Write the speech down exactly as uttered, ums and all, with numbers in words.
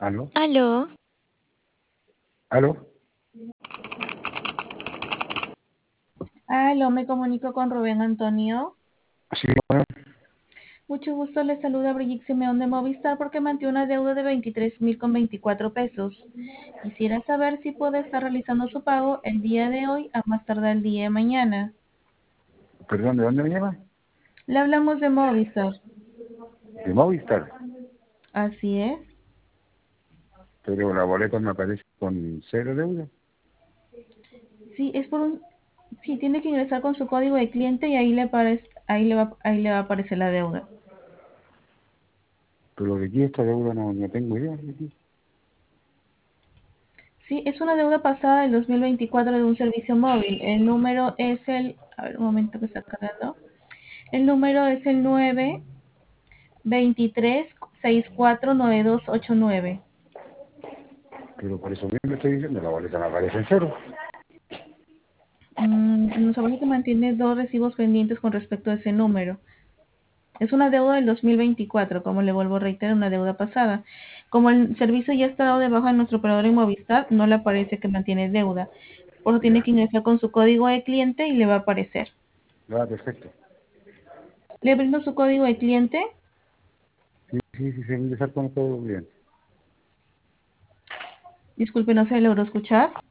¿Aló? Aló, ¿Aló? Aló, me comunico con Rubén Antonio. Sí, bueno, Mucho gusto, le saluda Brigitte Simeón de Movistar porque mantiene una deuda de veintitrés mil con veinticuatro pesos. Quisiera saber si puede estar realizando su pago el día de hoy a más tardar el día de mañana. perdón, ¿de dónde me llama? Le hablamos de Movistar. De Movistar, Así es. pero la boleta me aparece con cero deuda. Sí, es por un... Sí, tiene que ingresar con su código de cliente y ahí le aparece, ahí le va, ahí le va a aparecer la deuda. Pero de aquí esta deuda no, no tengo idea. De aquí. Sí, es una deuda pasada del dos mil veinticuatro de un servicio móvil. El número es el... A ver, un momento que está cargando. El número es el nueve veintitrés sesenta y cuatro noventa y dos ochenta y nueve. Pero por eso mismo estoy diciendo, la boleta me aparece en cero. Mm, nos aparece que mantiene dos recibos pendientes con respecto a ese número. Es una deuda del dos mil veinticuatro, como le vuelvo a reiterar, una deuda pasada. Como el servicio ya está dado de baja en nuestro operador en Movistar, no le aparece que mantiene deuda. Por eso tiene Ya, que ingresar con su código de cliente y le va a aparecer. ya, perfecto. Le brindo su código de cliente. Sí, sí, sí, se ingresar con todo bien. Disculpe, no se logró escuchar.